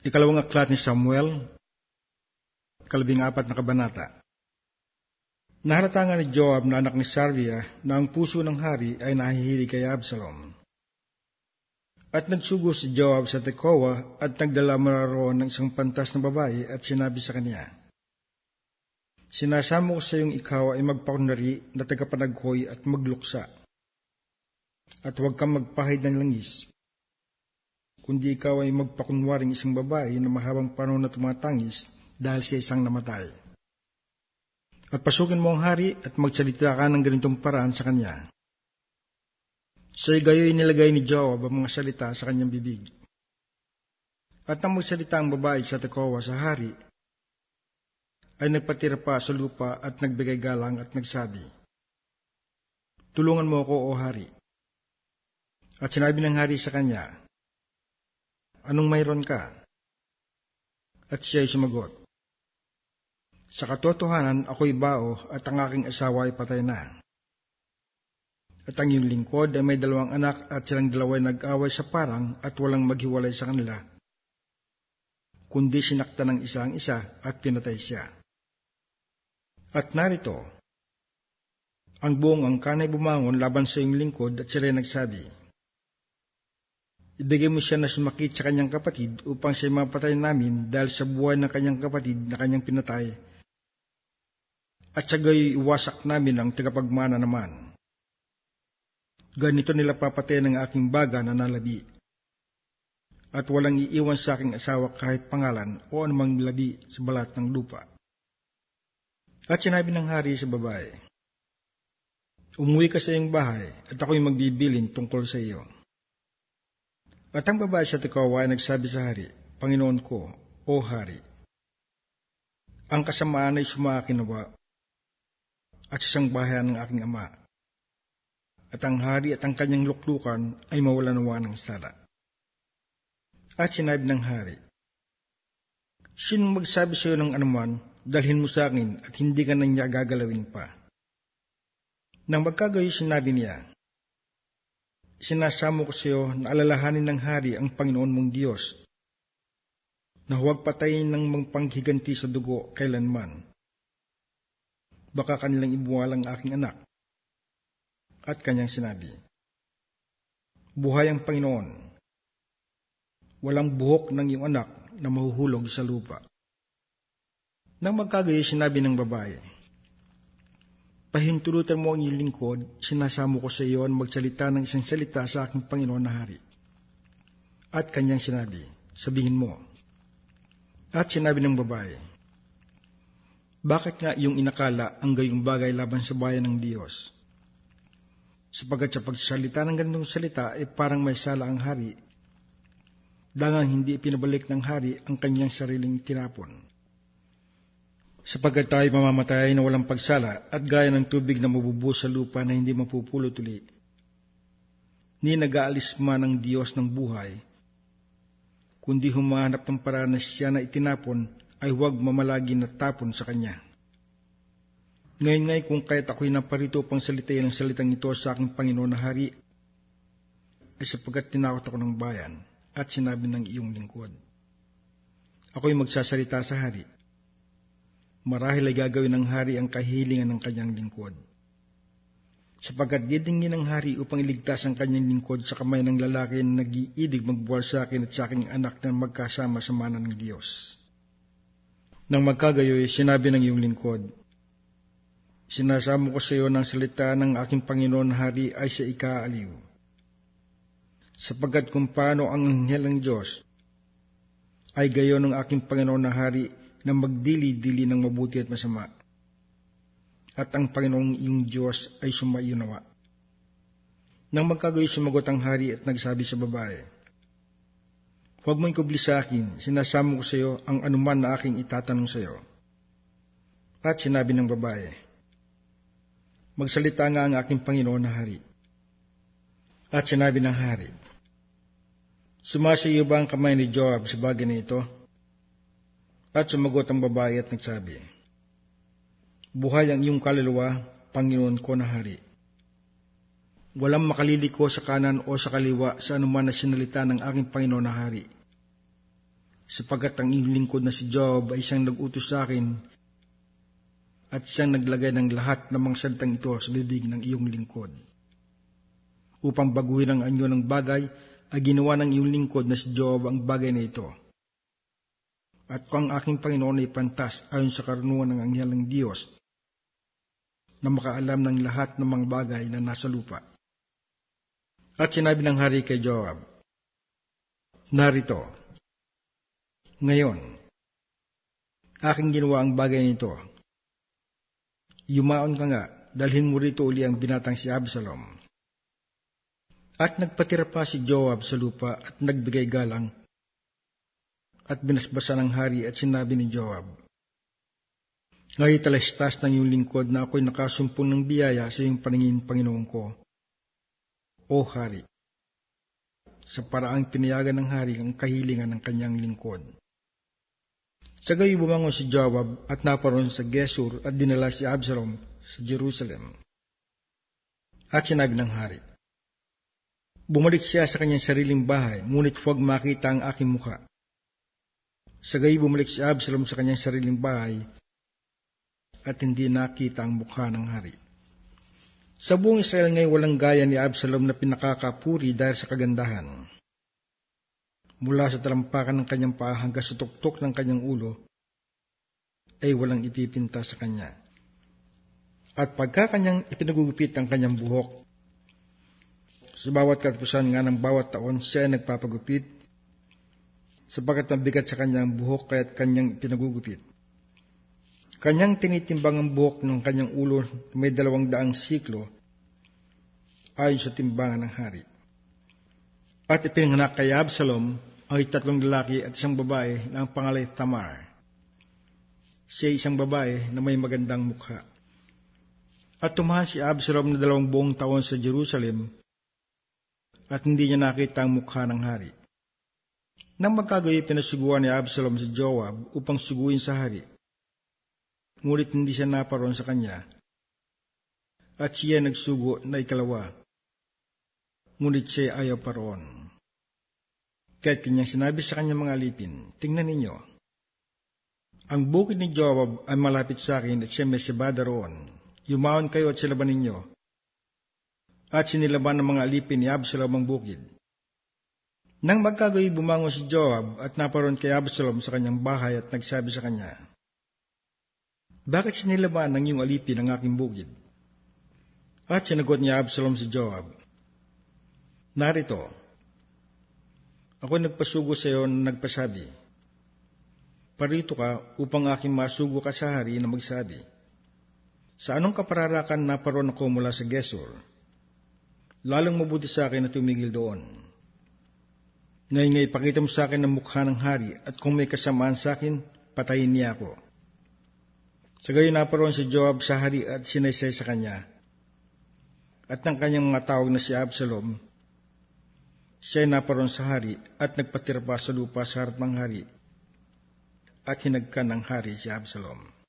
Ikalawang aklat ni Samuel, 14 na kabanata. Nahalata nga ni Joab na anak ni Sarvia na ang puso ng hari ay nahihilig kay Absalom. At nagsugo si Joab sa Tekoa at nagdala mararoon ng isang pantas na babae at sinabi sa kanya, "Sinasamo ko sa iyong ikaw ay magpakunwari na tagapanaghoy at magluksa. At huwag kang magpahid ng langis, kundi ikaw ay magpakunwaring isang babae na mahabang panahon na tumatangis dahil sa isang namatay. At pasukin mo ang hari at magsalita ka ng ganitong paraan sa kanya." Sa gayoy nilagay ni Joab ang mga salita sa kanyang bibig. At nang magsalita ang babae sa Tekoa sa hari, ay nagpatira pa sa lupa at nagbigay galang at nagsabi, "Tulungan mo ako, o hari." At sinabi ng hari sa kanya, "Anong mayroon ka?" At siya ay sumagot, "Sa katotohanan ako'y bao at ang aking asawa ay patay na. At ang iyong lingkod ay may 2 anak at silang 2 ay nag-away sa parang at walang maghiwalay sa kanila, kundi sinakta ng isa ang isa at pinatay siya. At narito, ang buong angkan ay bumangon laban sa iyong lingkod at sila ay nagsabi, ibigay mo siya na sumakit sa kanyang kapatid upang siya mapatay namin dahil sa buhay ng kanyang kapatid na kanyang pinatay, at sa gayoy iwasak namin ang tagapagmana naman. Ganito nila papatay ng aking baga na nalabi, at walang iiwan sa aking asawa kahit pangalan o anumang labi sa balat ng lupa." At sinabi ng hari sa babae, "Umuwi ka sa iyong bahay at ako'y magbibilin tungkol sa iyo." At ang babae sa Tekoa ay nagsabi sa hari, "Panginoon ko, o hari, ang kasamaan ay sumakinawa at isang bahayan ng aking ama, at ang hari at ang kanyang luklukan ay mawala-nawa ng sala." At sinabi ng hari, "Sinong magsabi sa iyo ng anuman, dalhin mo sa akin at hindi ka na niya gagalawin pa." Nang magkagayoy sinabi niya, "Sinasamo ko sa iyo na alalahanin ng hari ang Panginoon mong Diyos, na huwag patayin ng magpanghiganti sa dugo kailanman. Baka kanilang ibuwal ang aking anak." At kanyang sinabi, "Buhay ang Panginoon, walang buhok ng iyong anak na mahuhulog sa lupa." Nang magkagayoy sinabi ng babae, "Pahintulutan mo ang iyong lingkod, sinasamo ko sa iyo na magsalita ng isang salita sa aking Panginoon na hari." At kanyang sinabi, "Sabihin mo." At sinabi ng babae, "Bakit nga iyong inakala ang gayong bagay laban sa bayan ng Diyos? Sapagkat sa pagsasalita ng ganitong salita ay parang may sala ang hari, dangang hindi pinabalik ng hari ang kanyang sariling tinapon. Sapagkat tayo mamamatay na walang pagsala at gaya ng tubig na mabubuhos sa lupa na hindi mapupulot uli. Ni nag-aalis man ang Diyos ng buhay, kundi humahanap ng paraan na siya na itinapon ay huwag mamalagi na tapon sa kanya. Ngayon ngay kung kahit ako'y naparito pang salitain ang salitang ito sa aking Panginoon na hari, ay sapagkat tinakot ako ng bayan at sinabi ng iyong lingkod, ako'y magsasalita sa hari. Marahil ay gagawin ng hari ang kahilingan ng kanyang lingkod. Sapagkat didingin ng hari upang iligtas ang kanyang lingkod sa kamay ng lalaki na nag-iibig magbuwal sa akin at sa aking anak na magkasama sa mana ng Diyos." Nang magkagayoy, sinabi ng iyong lingkod, "Sinasamo ko sa iyo ng salita ng aking Panginoon na hari ay sa ikaaliw. Sapagkat kung paano ang anghel ng Diyos ay gayon ng aking Panginoon na hari na magdili-dili ng mabuti at masama, at ang Panginoong iyong Diyos ay sumayunawa." Nang magkagayoy, sumagot ang hari at nagsabi sa babae, "Huwag mo ikubli sa akin, sinasamo ko sa iyo ang anuman na aking itatanong sa iyo." At sinabi ng babae, "Magsalita nga ang aking Panginoon na hari." At sinabi ng hari, "Sumasa iyo ba ang kamay ni Joab sa bagay na ito?" At sumagot ang babae at nagsabi, "Buhay ang iyong kaluluwa, Panginoon ko na hari. Walang makaliliko sa kanan o sa kaliwa sa anuman na sinalita ng aking Panginoon na hari. sapagkat ang iyong lingkod na si Joab ay siyang nag-utos sa akin at siyang naglagay ng lahat ng mga salitang ito sa bibig ng iyong lingkod. Upang baguhin ang anyo ng bagay, ay ginawa ng iyong lingkod na si Joab ang bagay na ito. At kung ang aking Panginoon ay pantas ayon sa karunungan ng anghel ng Diyos, na makaalam ng lahat ng mga bagay na nasa lupa. At sinabi ng hari kay Joab, narito, ngayon, aking ginawa ang bagay nito. Yumaon ka nga, dalhin mo rito uli ang binatang si Absalom. At nagpatira pa si Joab sa lupa at nagbigay galang, at binasbasa ng hari at sinabi ni Joab, ngayon talastas ng iyong lingkod na ako'y nakasumpong ng biyaya sa iyong paningin, Panginoon ko, o hari, sa paraang pinayagan ng hari ang kahilingan ng kanyang lingkod. Sa gayon bumangon si Joab at naparoon sa Gesur at dinala si Absalom sa Jerusalem. At sinabi ng hari, bumalik siya sa kanyang sariling bahay, ngunit huwag makita ang aking mukha. Sa gayon bumalik si Absalom sa kanyang sariling bahay at hindi nakita ang mukha ng hari. Sa buong Israel ngayon walang gaya ni Absalom na pinakakapuri dahil sa kagandahan. Mula sa talampakan ng kanyang paa hanggang sa tuktok ng kanyang ulo, ay walang ipipinta sa kanya. At pagka kanyang ipinagugupit ang kanyang buhok, sa bawat katapusan nga ng bawat taon siya ay nagpapagupit, sapagkat mabigat sa kanyang buhok kaya't kanyang ipinagugupit. Kanyang tinitimbang ang buhok ng kanyang ulo may 200 siklo ayon sa timbangan ng hari. At ipinanganak kay Absalom ay 3 lalaki at 1 babae na ang pangalay Tamar. Siya ay isang babae na may magandang mukha. At tumahan si Absalom na 2 buong taon sa Jerusalem at hindi niya nakita ang mukha ng hari. Nang magkagayoy, pinasuguan ni Absalom si Joab upang suguin sa hari. Ngunit hindi siya naparoon sa kanya. At siya nagsugo na 2, ngunit siya ayaw paroon. Kaya't kanyang sinabi sa kanyang mga alipin, tingnan ninyo, ang bukid ni Joab ay malapit sa akin at siya may sibada roon. Yumaon kayo at silaban ninyo. At sinilaban ng mga alipin ni Absalom ang bukid. Nang magkagayoy, bumangon si Joab at naparoon kay Absalom sa kanyang bahay at nagsabi sa kanya, bakit sinilaban ng iyong alipin ang aking bukid? At sinagot niya Absalom si Joab, narito, ako nagpasugo sa iyo na nagpasabi, parito ka upang aking masugo ka sa hari na magsabi, sa anong kapararakan naparoon ako mula sa Gesur? Lalong mabuti sa akin na tumigil doon. Ngayon ipakita mo sa akin ang mukha ng hari at kung may kasamaan sa akin, patayin niya ako. Sa gayon naparoon si Joab sa hari at sinaysay sa kanya. At ng kanyang mga tawag na si Absalom, siya ay naparoon sa hari at nagpatira pa sa lupa sa harap ng hari at hinagkan ng hari si Absalom.